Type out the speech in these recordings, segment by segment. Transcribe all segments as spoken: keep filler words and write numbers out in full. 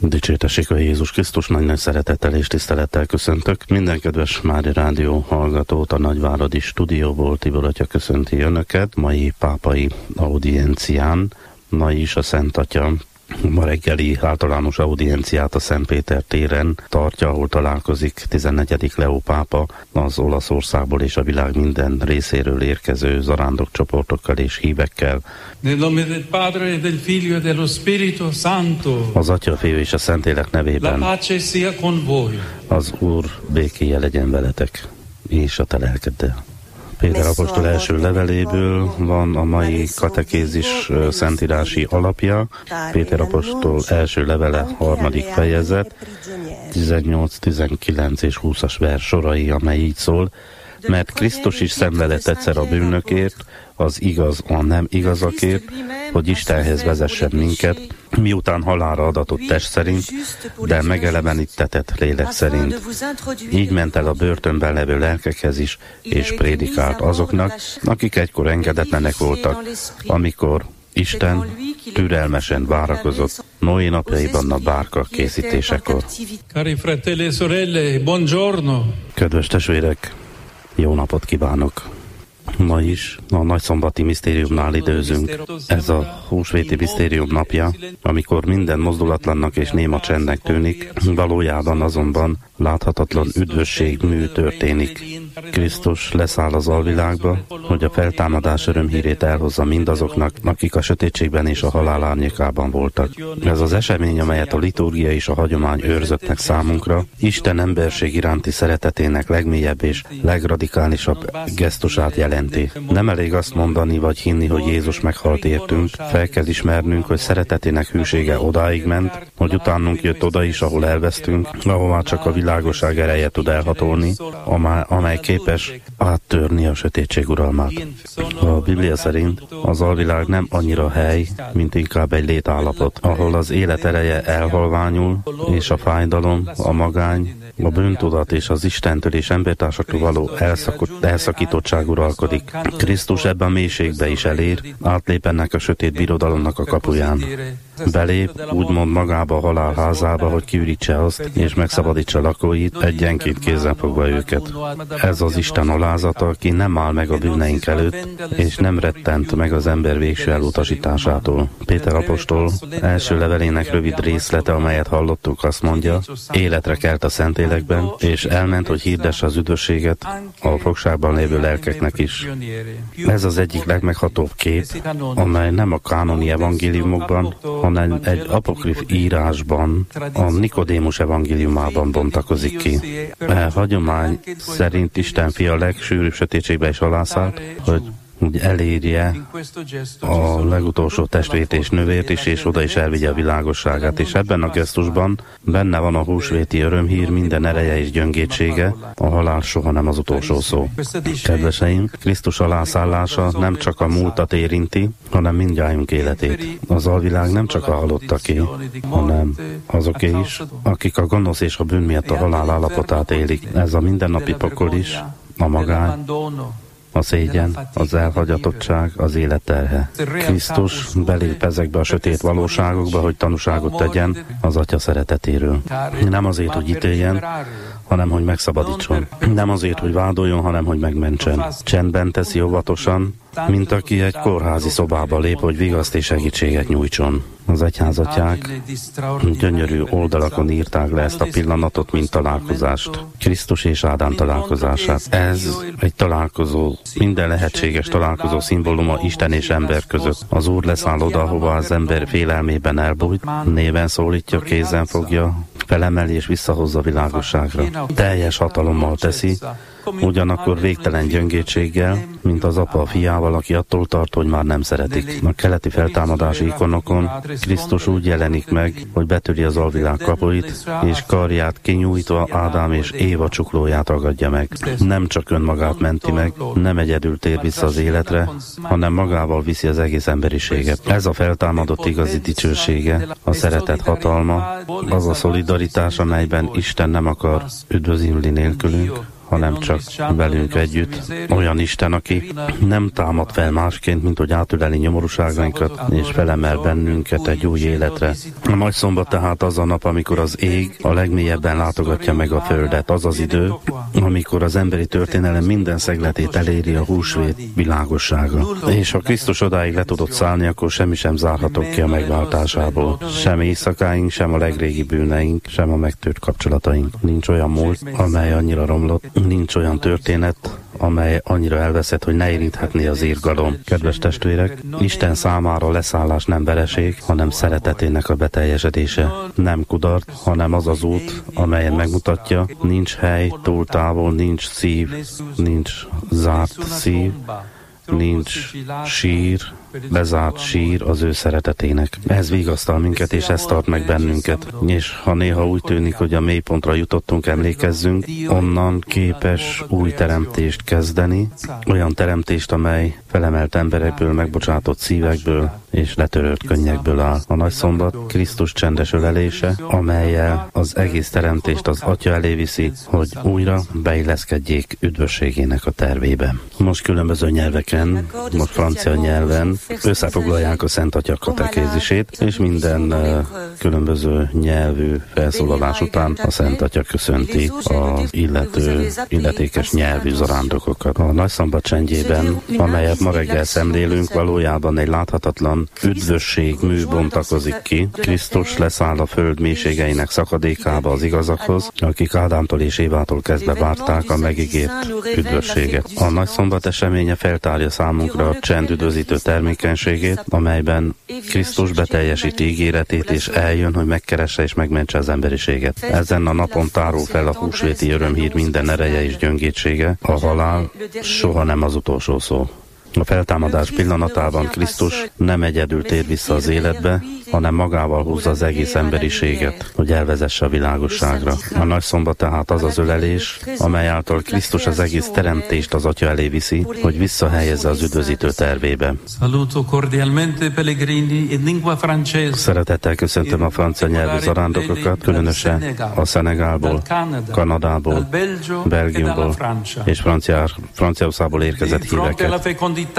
Dicsértessék a Jézus Krisztus, nagy-nagy szeretettel és tisztelettel köszöntök. Minden kedves Mária Rádió hallgatót a nagyváradi stúdióból Tibor atya köszönti önöket. Mai pápai audiencián, ma is a Szent Atya ma reggeli általános audienciát a Szentpéter téren tartja, ahol találkozik tizennegyedik Leó pápa az Olaszországból és a világ minden részéről érkező zarándokcsoportokkal és hívekkel. Az Atya, Fiú és a Szentlélek nevében. Az Úr békéje legyen veletek, és a te lelkeddel. Péter apostol első leveléből van a mai katekézis szentírási alapja. Péter apostol első levele, harmadik fejezet, tizennyolc, tizenkilenc és húszas vers sorai, amely így szól: mert Krisztus is szenvedett egyszer a bűnökért, az igaz a nem igazakért, hogy Istenhez vezessen minket, miután halálra adatott test szerint, de megelevenítetett lélek szerint. Így ment el a börtönben levő lelkekhez is, és prédikált azoknak, akik egykor engedetlenek voltak, amikor Isten türelmesen várakozott Noé napjaiban a bárka készítésekor. Kedves testvérek, jó napot kívánok! Ma is a nagyszombati misztériumnál időzünk. Ez a húsvéti misztérium napja, amikor minden mozdulatlannak és néma csendnek tűnik, valójában azonban láthatatlan üdvösségmű történik. Krisztus leszáll az alvilágba, hogy a feltámadás örömhírét elhozza mindazoknak, akik a sötétségben és a halál árnyékában voltak. Ez az esemény, amelyet a liturgia és a hagyomány őrzöttnek számunkra, Isten emberség iránti szeretetének legmélyebb és legradikálisabb gesztusát jelenti. Nem elég azt mondani vagy hinni, hogy Jézus meghalt értünk, fel kell ismernünk, hogy szeretetének hűsége odáig ment, hogy utánunk jött oda is, ahol elvesztünk, ahová csak a világosság ereje tud elhatolni, amely képes áttörni a sötétség uralmát. A Biblia szerint az alvilág nem annyira hely, mint inkább egy létállapot, ahol az élet ereje elhalványul, és a fájdalom, a magány, a bűntudat és az Istentől és embertársaktól való elszakítottság uralkodik. Krisztus ebben a mélységbe is elér, átlép ennek a sötét birodalomnak a kapuján. Belép, úgymond magába a halál házába, hogy kiürítse azt, és megszabadítsa lakóit, egyenként kézzel fogva őket. Ez az Isten alázata, aki nem áll meg a bűneink előtt, és nem rettent meg az ember végső elutasításától. Péter apostol első levelének rövid részlete, amelyet hallottuk, azt mondja: életre kelt a Szentlélekben, és elment, hogy hirdesse az üdvösséget a fogságban lévő lelkeknek is. Ez az egyik legmeghatóbb kép, amely nem a kánoni evangéliumokban, hanem egy apokrif írásban, a Nikodémus evangéliumában bontakozik ki. A hagyomány szerint Isten fia a legsűrűbb sötétségbe is alászállt, hogy hogy elérje a legutolsó testvét és nővért is, és oda is elvigye a világosságát. És ebben a gesztusban benne van a húsvéti örömhír minden ereje és gyöngétsége, a halál soha nem az utolsó szó. Kedveseim, Krisztus alászállása nem csak a múltat érinti, hanem mindnyájunk életét. Az alvilág nem csak a halottaké, hanem azoké is, akik a gonosz és a bűn miatt a halál állapotát élik. Ez a mindennapi pokol is, a magány, a szégyen, az elhagyatottság, az élet terhe. Krisztus belép ezekbe a sötét valóságokba, hogy tanúságot tegyen az Atya szeretetéről. Nem azért, hogy ítéljen, hanem hogy megszabadítson. Nem azért, hogy vádoljon, hanem hogy megmentsen. Csendben teszi óvatosan, mint aki egy kórházi szobába lép, hogy vigaszt és segítséget nyújtson. Az egyházatják gyönyörű oldalakon írták le ezt a pillanatot, mint találkozást. Krisztus és Ádám találkozását. Ez egy találkozó, minden lehetséges találkozó szimbóluma Isten és ember között. Az Úr leszáll oda, ahova az ember félelmében elbújt, néven szólítja, kézen fogja, felemeli és visszahozza világosságra. Teljes hatalommal teszi, ugyanakkor végtelen gyöngétséggel, mint az apa a fiával, aki attól tart, hogy már nem szeretik. A keleti feltámadási ikonokon Krisztus úgy jelenik meg, hogy betöri az alvilág kapuit, és karját kinyújtva Ádám és Éva csuklóját ragadja meg. Nem csak önmagát menti meg, nem egyedül tér vissza az életre, hanem magával viszi az egész emberiséget. Ez a feltámadott igazi dicsősége, a szeretet hatalma, az a szolidaritás, amelyben Isten nem akar üdvözülni nélkülünk, hanem csak velünk együtt. Olyan Isten, aki nem támad fel másként, mint hogy átüleli nyomorúságainkat, és felemel bennünket egy új életre. A nagy szombat tehát az a nap, amikor az ég a legmélyebben látogatja meg a földet. Az az idő, amikor az emberi történelem minden szegletét eléri a húsvét világossága. És ha Krisztus odáig le tudott szállni, akkor semmi sem zárhatott ki a megváltásából. Sem éjszakáink, sem a legrégi bűneink, sem a megtört kapcsolataink. Nincs olyan múlt, amely annyira romlott, nincs olyan történet, amely annyira elveszett, hogy ne érinthetné az irgalom. Kedves testvérek, Isten számára leszállás nem vereség, hanem szeretetének a beteljesedése. Nem kudarc, hanem az az út, amelyen megmutatja, nincs hely túl távol, nincs szív, nincs zárt szív, nincs sír, bezárt sír az ő szeretetének. Ez vigasztal minket, és ez tart meg bennünket. És ha néha úgy tűnik, hogy a mélypontra jutottunk, emlékezzünk, onnan képes új teremtést kezdeni, olyan teremtést, amely felemelt emberekből, megbocsátott szívekből és letörött könnyekből áll. A nagy szombat Krisztus csendes ölelése, amellyel az egész teremtést az Atya elé viszi, hogy újra beilleszkedjék üdvösségének a tervébe. Most különböző nyelveken, most francia nyelven összefoglalják a Szent Atya katekézisét, és minden uh, különböző nyelvű felszólalás után a Szent Atya köszönti az illető, illetékes nyelvű zarándokokat. A nagy szombat csendjében, amelyet ma reggel szemlélünk, valójában egy láthatatlan üdvösség mű bontakozik ki. Krisztus leszáll a föld mélységeinek szakadékába az igazakhoz, akik Ádámtól és Évától kezdve várták a megígért üdvösséget. A nagy szombat eseménye feltárja számunkra a csend üdvözítő termékenységét, amelyben Krisztus beteljesíti ígéretét, és eljön, hogy megkeresse és megmentse az emberiséget. Ezen a napon tárul fel a húsvéti örömhír minden ereje és gyöngétsége. A halál soha nem az utolsó szó. A feltámadás pillanatában Krisztus nem egyedül tér vissza az életbe, hanem magával húzza az egész emberiséget, hogy elvezesse a világosságra. A nagy szombat tehát az az ölelés, amely által Krisztus az egész teremtést az Atya elé viszi, hogy visszahelyezze az üdvözítő tervébe. Szeretettel köszöntöm a francia nyelvű zarándokokat, különösen a Szenegálból, Kanadából, Belgiumból és Francia, Franciaországból érkezett híveket.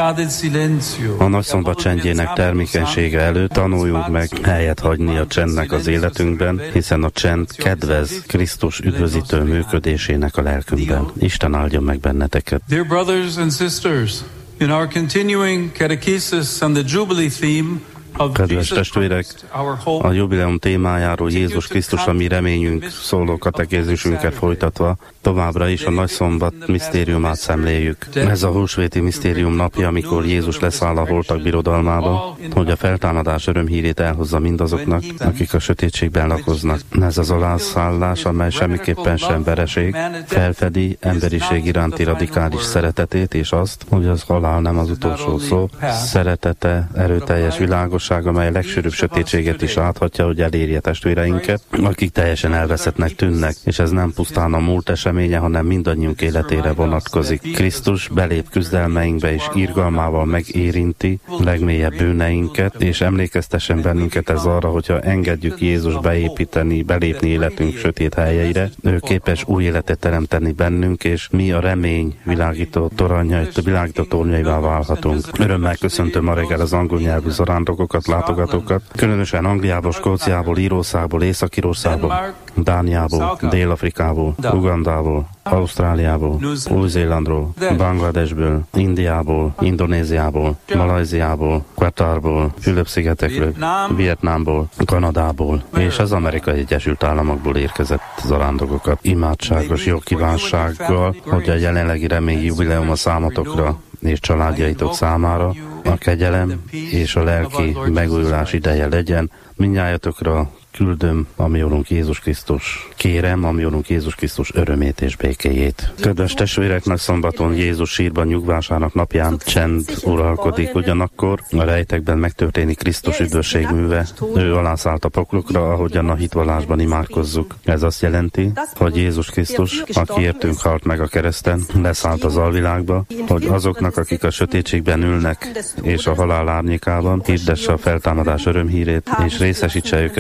A nagy szombat csendjének termékenysége előtt tanuljunk meg helyet hagyni a csendnek az életünkben, hiszen a csend kedvez Krisztus üdvözítő működésének a lelkünkben. Isten áldjon meg benneteket. Dear brothers and sisters, in our continuing catechesis on the Jubilee theme, Kedves testvérek, a jubileum témájáról Jézus Krisztus a mi reményünk szóló katekézisünket folytatva, továbbra is a nagy szombat misztériumát szemléljük. Ez a húsvéti misztérium napja, amikor Jézus leszáll a holtak birodalmába, hogy a feltámadás örömhírét elhozza mindazoknak, akik a sötétségben lakoznak. Ez az alászállás, amely semmiképpen sem vereség, felfedi emberiség iránti radikális szeretetét, és azt, hogy az halál nem az utolsó szó, szeretete, erőteljes világos, amely a legsűrűbb sötétséget is áthatja, hogy elérje testvéreinket, akik teljesen elveszettnek tűnnek, és ez nem pusztán a múlt eseménye, hanem mindannyiunk életére vonatkozik. Krisztus belép küzdelmeinkbe és irgalmával megérinti legmélyebb bűneinket, és emlékeztessen bennünket ez arra, hogyha engedjük Jézus beépíteni, belépni életünk sötét helyeire, ő képes új életet teremteni bennünk, és mi a remény világító toronyai, világító tornyaivá válhatunk. Örömmel köszöntöm ma reggel az angol nyelvű zarándokokat, látogatókat, különösen Angliából, Skóciából, Írországból, Észak-Írországból, Dániából, Dél-Afrikából, Ugandából, Ausztráliából, Új-Zélandról, Bangladesből, Indiából, Indonéziából, Malajziából, Katarból, Fülöp-szigetekről, Vietnámból, Kanadából és az Amerikai Egyesült Államokból érkezett zarándokokat. Imádságos jó kívánsággal, hogy a jelenlegi remény jubileum a számotokra és családjaitok számára a kegyelem és a lelki megújulás ideje legyen. Mindnyájatokra küldöm a mi Urunk Jézus Krisztus, kérem a mi Urunk Jézus Krisztus örömét és békéjét. Kedves testvérek, nagy szombaton Jézus sírban nyugvásának napján csend uralkodik, ugyanakkor a rejtekben megtörténik Krisztus üdvösségműve. Ő alászállt a poklokra, ahogyan a hitvallásban imádkozzuk. Ez azt jelenti, hogy Jézus Krisztus, aki értünk halt meg a kereszten, leszállt az alvilágba, hogy azoknak, akik a sötétségben ülnek és a halál árnyékában, hirdesse a feltámadás örömhírét, és részesítse őket győzelmét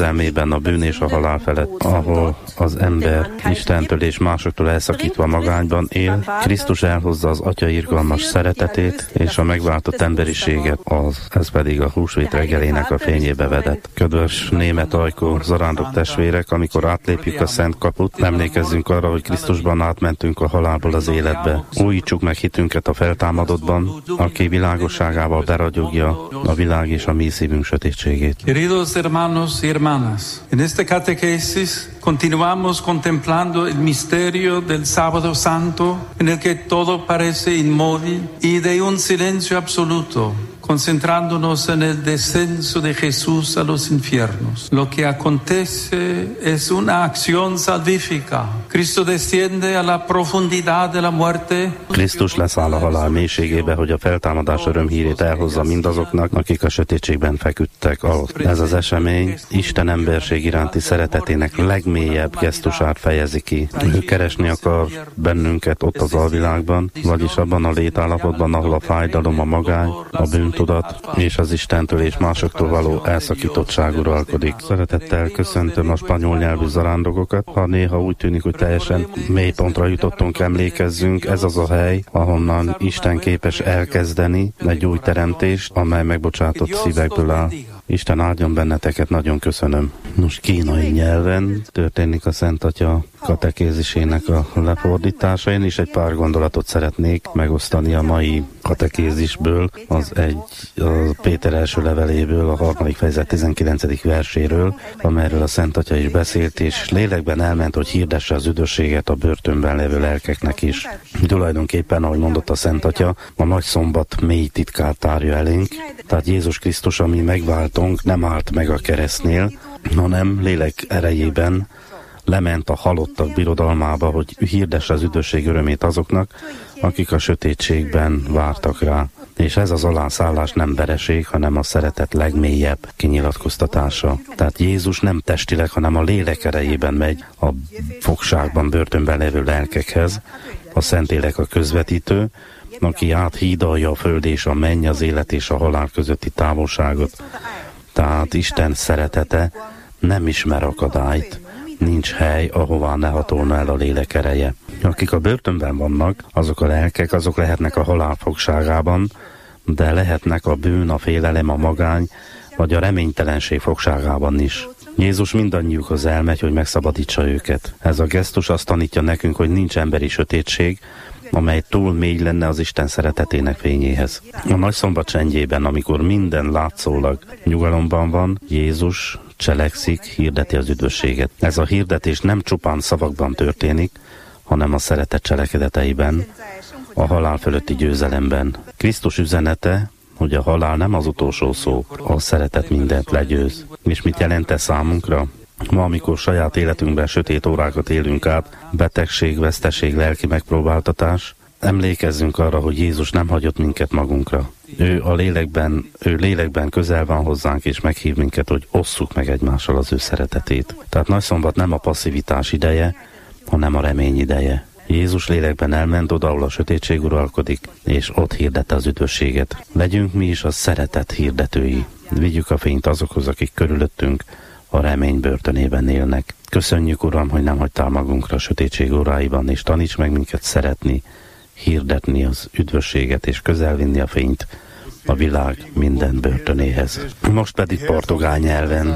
félelmében a bűn és a halál felett, ahol az ember Istentől és másoktól elszakítva magányban él, Krisztus elhozza az Atya irgalmas szeretetét és a megváltott emberiséget, az, ez pedig a húsvét reggelének a fényébe vedett. Kedves német ajkó zarándok testvérek, amikor átlépjük a Szent Kaput, emlékezzünk arra, hogy Krisztusban átmentünk a halálból az életbe. Újítsuk meg hitünket a feltámadottban, aki világosságával beragyogja a világ és a mi szívünk sötétségét. Queridos hermanos y hermanas, en esta catequesis continuamos contemplando el misterio del Sábado Santo, en el que todo parece inmóvil y de un silencio absoluto, concentrándonos en el descenso de Jesús a los infiernos. Lo que acontece es una acción salvífica. Cristo desciende a la profundidad de la muerte. Krisztus leszáll a halál mélységébe, hogy a feltámadás örömhírét elhozza mindazoknak, akik a sötétségben feküdtek. Ez az esemény Isten emberség iránti szeretetének legmélyebb gesztusát fejezi ki. Ő keresni akar bennünket ott az alvilágban, vagyis abban a létállapotban, ahol a fájdalom, a magány, a bűntudat és az Istentől és másoktól való elszakítottság uralkodik. Szeretettel köszöntöm a spanyol nyelvű zarándokokat. Ha néha úgy tűnik, hogy teljesen mélypontra jutottunk, emlékezzünk, ez az a hely, ahonnan Isten képes elkezdeni egy új teremtést, amely megbocsátott szívekből áll. Isten áldjon benneteket, nagyon köszönöm. Nos, kínai nyelven történik a Szent Atya katekézisének a lefordítása. Én is egy pár gondolatot szeretnék megosztani a mai katekézisből, az egy a Péter első leveléből, a harmadik fejezet tizenkilencedik verséről, amelyről a Szent Atya is beszélt, és lélekben elment, hogy hirdesse az üdvösséget a börtönben levő lelkeknek is. Tulajdonképpen, ahogy mondott a Szent Atya, a nagy szombat mély titkát tárja elénk, tehát Jézus Krisztus, ami megváltunk, nem állt meg a keresztnél, hanem lélek erejében lement a halottak birodalmába, hogy hirdesse az üdvösség örömét azoknak, akik a sötétségben vártak rá. És ez az alászállás nem vereség, hanem a szeretet legmélyebb kinyilatkoztatása. Tehát Jézus nem testileg, hanem a lélek erejében megy a fogságban, börtönben levő lelkekhez. A Szentlélek a közvetítő, aki áthídalja a föld és a menny, az élet és a halál közötti távolságot. Tehát Isten szeretete nem ismer akadályt, nincs hely, ahová ne hatolna el a lélek ereje. Akik a börtönben vannak, azok a lelkek, azok lehetnek a halál fogságában, de lehetnek a bűn, a félelem, a magány, vagy a reménytelenség fogságában is. Jézus mindannyiukhoz elmegy, hogy megszabadítsa őket. Ez a gesztus azt tanítja nekünk, hogy nincs emberi sötétség, amely túl mély lenne az Isten szeretetének fényéhez. A nagy szombat csendjében, amikor minden látszólag nyugalomban van, Jézus cselekszik, hirdeti az üdvösséget. Ez a hirdetés nem csupán szavakban történik, hanem a szeretet cselekedeteiben, a halál fölötti győzelemben. Krisztus üzenete, hogy a halál nem az utolsó szó, a szeretet mindent legyőz. És mit jelent ez számunkra? Ma, amikor saját életünkben sötét órákat élünk át, betegség, veszteség, lelki megpróbáltatás, emlékezzünk arra, hogy Jézus nem hagyott minket magunkra. Ő a lélekben, ő lélekben közel van hozzánk, és meghív minket, hogy osszuk meg egymással az ő szeretetét. Tehát nagyszombat nem a passzivitás ideje, hanem a remény ideje. Jézus lélekben elment oda, ahol a sötétség uralkodik, és ott hirdette az üdvösséget. Legyünk mi is a szeretet hirdetői. Vigyük a fényt azokhoz, akik körülöttünk a remény börtönében élnek. Köszönjük, Uram, hogy nem hagytál magunkra a sötétség óráiban, és taníts meg minket szeretni, hirdetni az üdvösséget, és közelvinni a fényt a világ minden börtönéhez. Most pedig portugál nyelven.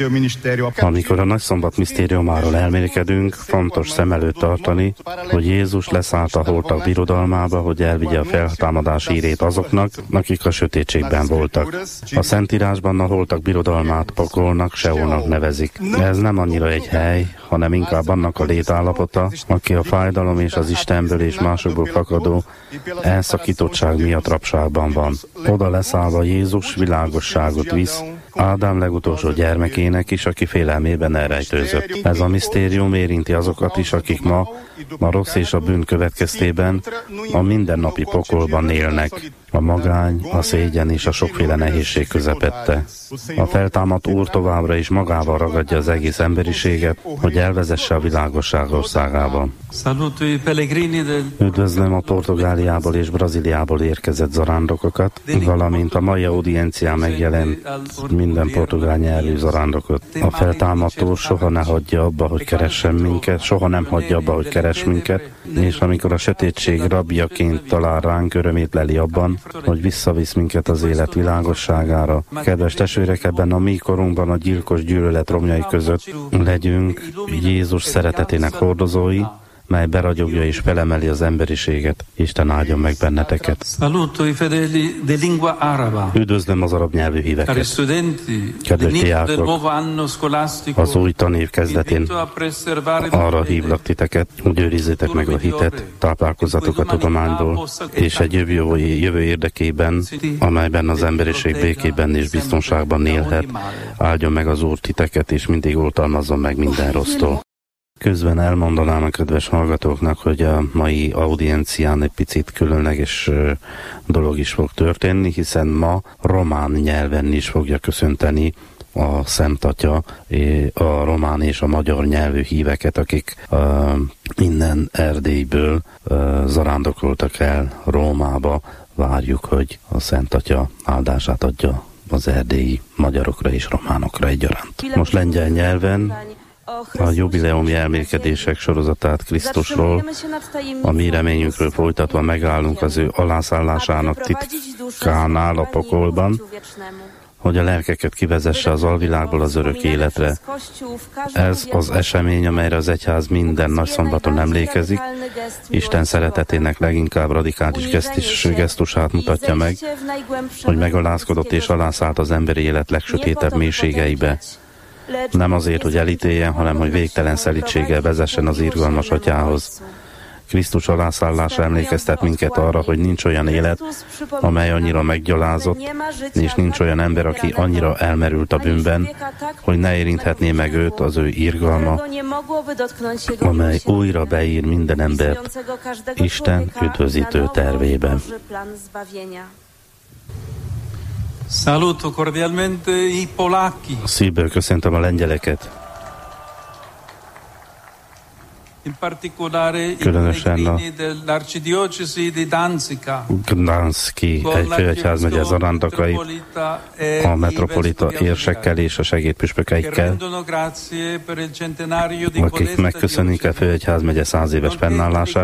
Amikor a nagyszombat misztériumáról elmélkedünk, fontos szem előtt tartani, hogy Jézus leszállt a holtak birodalmába, hogy elvigye a feltámadás hírét azoknak, akik a sötétségben voltak. A Szentírásban a holtak birodalmát pokolnak, Seolnak nevezik. Ez nem annyira egy hely, hanem inkább annak a létállapota, aki a fájdalom és az Istenből és másokból fakadó elszakítottság miatt rabságban van. Oda leszállva Jézus világosságot visz Ádám legutolsó gyermekének is, aki félelmében elrejtőzött. Ez a misztérium érinti azokat is, akik ma a rossz és a bűn következtében a mindennapi pokolban élnek. a magány, a szégyen és a sokféle nehézség közepette. A feltámadt Úr továbbra is magával ragadja az egész emberiséget, hogy elvezesse a világosság országába. Üdvözlöm a Portugáliából és Brazíliából érkezett zarándokokat, valamint a mai audiencián megjelent minden portugál nyelvű zarándokot. A feltámadt Úr soha ne hagyja abba, hogy keressen minket, soha nem hagyja abba, hogy keres minket, és amikor a sötétség rabjaként talál ránk, örömét leli abban, hogy visszavisz minket az élet világosságára. Kedves testvérek, ebben a mi korunkban a gyilkos gyűlölet romjai között legyünk Jézus szeretetének hordozói, mely beragyogja és felemeli az emberiséget. Isten áldjon meg benneteket. Üdvözlöm az arab nyelvű híveket. Kedves diákok, az új tanév kezdetén arra hívlak titeket, hogy őrizzétek meg a hitet, táplálkozzatok a tudományból, és egy jövő, jövő érdekében, amelyben az emberiség békében és biztonságban élhet, áldjon meg az Úr titeket, és mindig oltalmazzon meg minden rossztól. Közben elmondanám a kedves hallgatóknak, hogy a mai audiencián egy picit különleges dolog is fog történni, hiszen ma román nyelven is fogja köszönteni a Szent Atya a román és a magyar nyelvű híveket, akik uh, innen Erdélyből uh, zarándokoltak el Rómába. Várjuk, hogy a Szent Atya áldását adja az erdélyi magyarokra és románokra egyaránt. Most lengyel nyelven a jubileumi elmélkedések sorozatát Krisztusról, a mi reményünkről folytatva megállunk az ő alászállásának titkánál a pokolban, hogy a lelkeket kivezesse az alvilágból az örök életre. Ez az esemény, amelyre az egyház minden nagyszombaton emlékezik, Isten szeretetének leginkább radikális gesztus, gesztusát mutatja meg, hogy megalázkodott és alászállt az emberi élet legsötétebb mélységeibe. Nem azért, hogy elítéljen, hanem hogy végtelen szelítséggel vezessen az irgalmas Atyához. Krisztus alászállása emlékeztet minket arra, hogy nincs olyan élet, amely annyira meggyalázott, és nincs olyan ember, aki annyira elmerült a bűnben, hogy ne érinthetné meg őt az ő irgalma, amely újra beír minden embert Isten üdvözítő tervében. Saluto cordialmente i polacchi. Szívből köszöntöm a lengyeleket. In particolare különösen a Gdanszki főegyházmegye zarándokait, a metropolita érsekkel és a segédpüspökeikkel, akik megköszönik a főegyházmegye száz éves fennállását,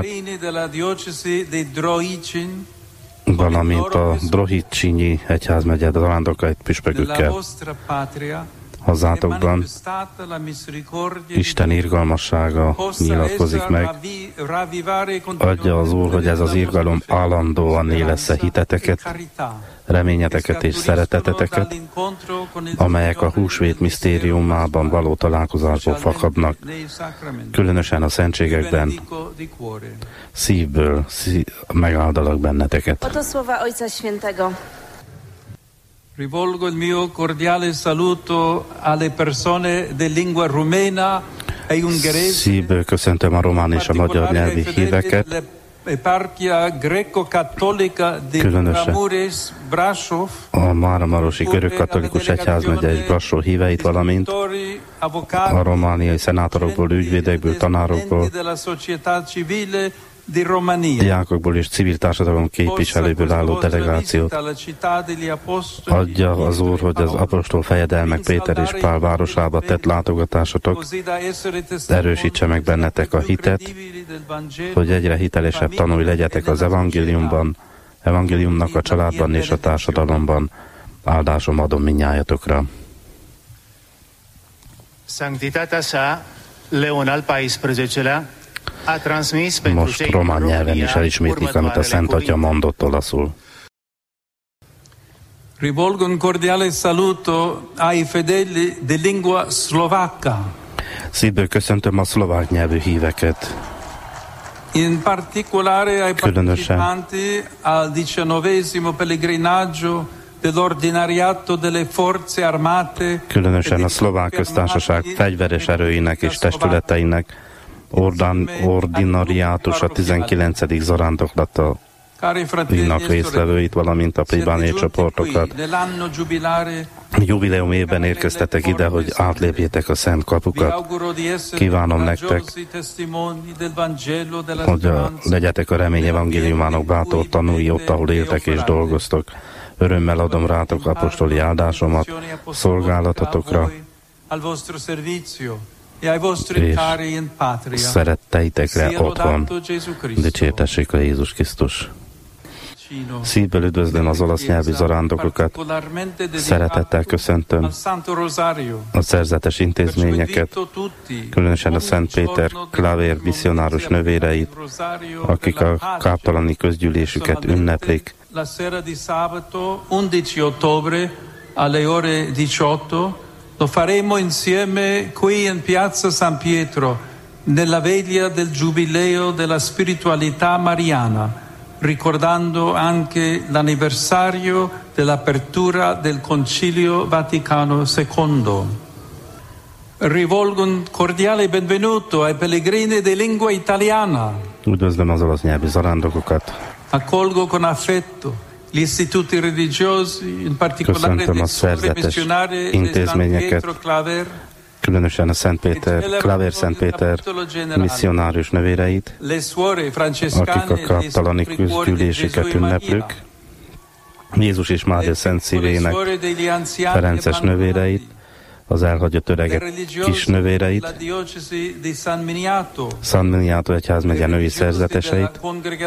valamint a Drohicsinyi egyházmegye zarándokait püspökükkel. Hazátokban Isten irgalmassága nyilatkozik meg. Adja az Úr, hogy ez az irgalom állandóan élessze hiteteket, reményeteket és szereteteteket, amelyek a húsvét misztériumában való találkozásból fakadnak, különösen a szentségekben. Szívből szív, megáldalak benneteket. Rivolgo il mio cordiale saluto alle persone di lingua rumena e ungherese. Szívből köszöntöm a román és a magyar nyelvi híveket, különösen a máramarosi görögkatolikus egyházmegye és Brassó híveit, valamint a romániai szenátorokból, ügyvédekből, tanárokból, diákokból és civil társadalom képviselőből álló delegációt. Adja az Úr, hogy az apostol fejedelmek Péter és Pál városába tett látogatásotok erősítse meg bennetek a hitet, hogy egyre hitelesebb tanulj legyetek az evangéliumban, evangéliumnak a családban és a társadalomban. Áldásom adom mindnyájatokra. Sanctitatea sa, Leon al paisprezecelea, most román nyelven is elismétlik, amit a Szent Atya mondott olaszul. Rivolgo un cordiale saluto ai fedeli di lingua slovacca. Szívből köszöntöm a szlovák nyelvű híveket. In particolare ai partecipanti al diciannovesimo pellegrinaggio dell'ordinariato delle forze armate. Különösen a szlovák köztársaság fegyveres erőinek és testületeinek Ordán, ordinariátus a tizenkilencedik zarándoklata Innak résztvevőit, valamint a plébániai csoportokat. Jubileum évben érkeztetek ide, hogy átlépjétek a szent kapukat. Kívánom nektek, hogy a, legyetek a remény evangéliumának bátor tanúi ott, ahol éltek és dolgoztok. Örömmel adom rátok apostoli áldásomat szolgálatotokra, és szeretteitekre otthon. Dicsértessék a Jézus Krisztus. Szívből üdvözlöm az olasz nyelvű zarándokokat, szeretettel köszöntöm a szerzetes intézményeket, különösen a Szent Péter Klavér misszionárus nővéreit, akik a káptalani közgyűlésüket ünneplik. La sera di sabato undici ottobre alle ore diciotto lo faremo insieme qui in Piazza San Pietro nella veglia del Giubileo della spiritualità mariana, ricordando anche l'anniversario dell'apertura del Concilio Vaticano secondo. Rivolgo un cordiale benvenuto ai pellegrini di lingua italiana. Üdvözlöm az olasz nyelvű zarándokokat. Accolgo con affetto gli istituti religiosi, in particolare le suore missionarie di San Pietro Claver, különösen a Szent Péter, Klavér Szent Péter misszionárius nővéreit, akik a káptalani közgyűléseket ünneplik, Jézus és Mária Szent Szívének ferences nővéreit, az elhagyott öregek kis nővéreit, San Miniato egyházmegye női szerzeteseit,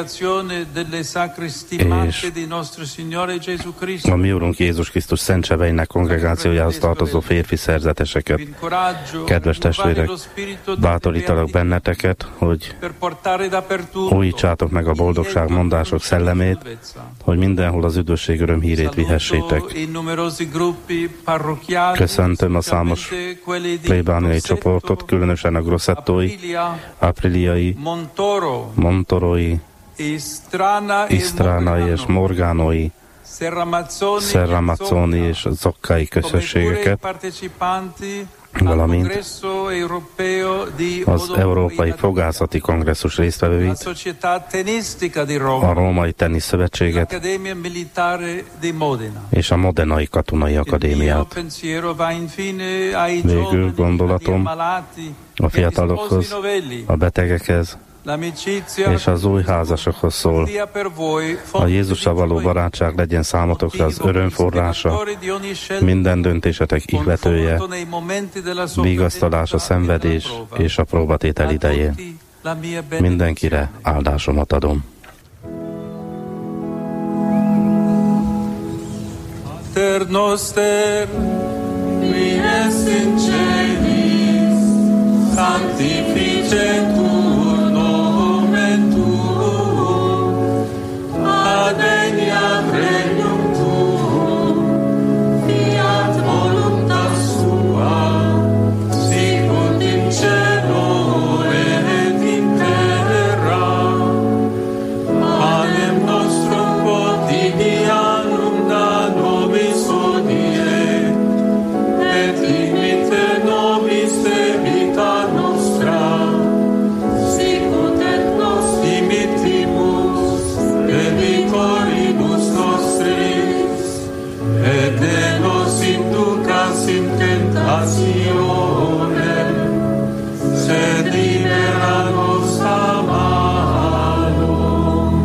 és a mi Úrunk Jézus Krisztus Szent Sebeinek kongregációjához tartozó férfi szerzeteseket. Kedves testvérek, bátorítalak benneteket, hogy újítsátok meg a boldogság mondások szellemét, hogy mindenhol az üdvösség örömhírét vihessétek. Köszöntöm a számos plébániai csoportot, különösen a grossettói, apriliai, montorói, isztránai és morgánói, serramazzoni és zockai közösségeket, valamint az Európai Fogászati Kongresszus résztvevőit, a Római Tenisz Szövetséget és a Modenai Katonai Akadémiát. Végül gondolatom a fiatalokhoz, a betegekhez és az új házasokhoz szól. A Jézussal való barátság legyen számotokra az örömforrása, minden döntésetek ihletője, vigasztalás a szenvedés és a próbatétel idején. Mindenkire áldásomat adom. Pater noster, qui es in celis, sanctificetur nomen tuum, adveniat regnum tuum, fiat voluntas tua, sicut in cielo et in terra. Panem nostrum quotidianum da nobis hodie, et dimitte nobis debita nostra, sicut et nos dimittimus debitoribus nostris, et ne nos inducas in tentationem, sed libera nos a malo.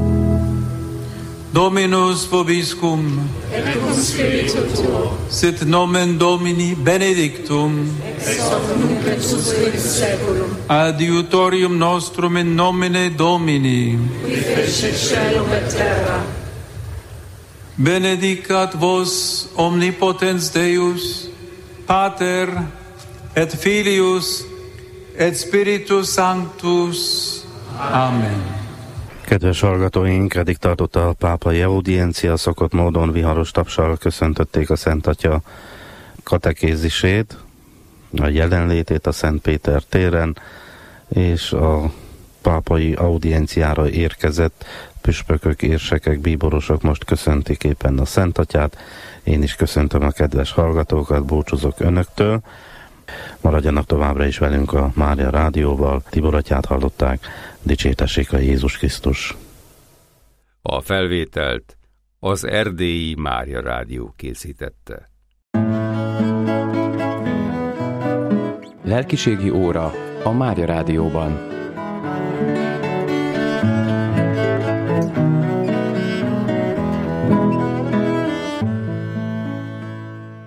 Dominus vobiscum, et cum spiritu tuo, sit nomen Domini benedictum, ex hoc nunc et usque in saeculum, adiutorium nostrum in nomine Domini. qui fecit caelum et terra. Benedicat vos omnipotens Deus, Pater et Filius et Spiritus Sanctus. Amen. Kedves hallgatóink, eddig tartott a pápai audiencia, szokott módon viharos tapssal köszöntötték a Szent Atya katekézisét, a jelenlétét a Szent Péter téren, és a pápai audienciára érkezett püspökök, érsekek, bíborosok most köszöntik éppen a Szent Atyát. Én is köszöntöm a kedves hallgatókat, búcsúzok önöktől. Maradjanak továbbra is velünk a Mária Rádióval. Tibor Atyát hallották, dicsértessék a Jézus Krisztus. A felvételt az Erdélyi Mária Rádió készítette. Lelkiségi óra a Mária Rádióban.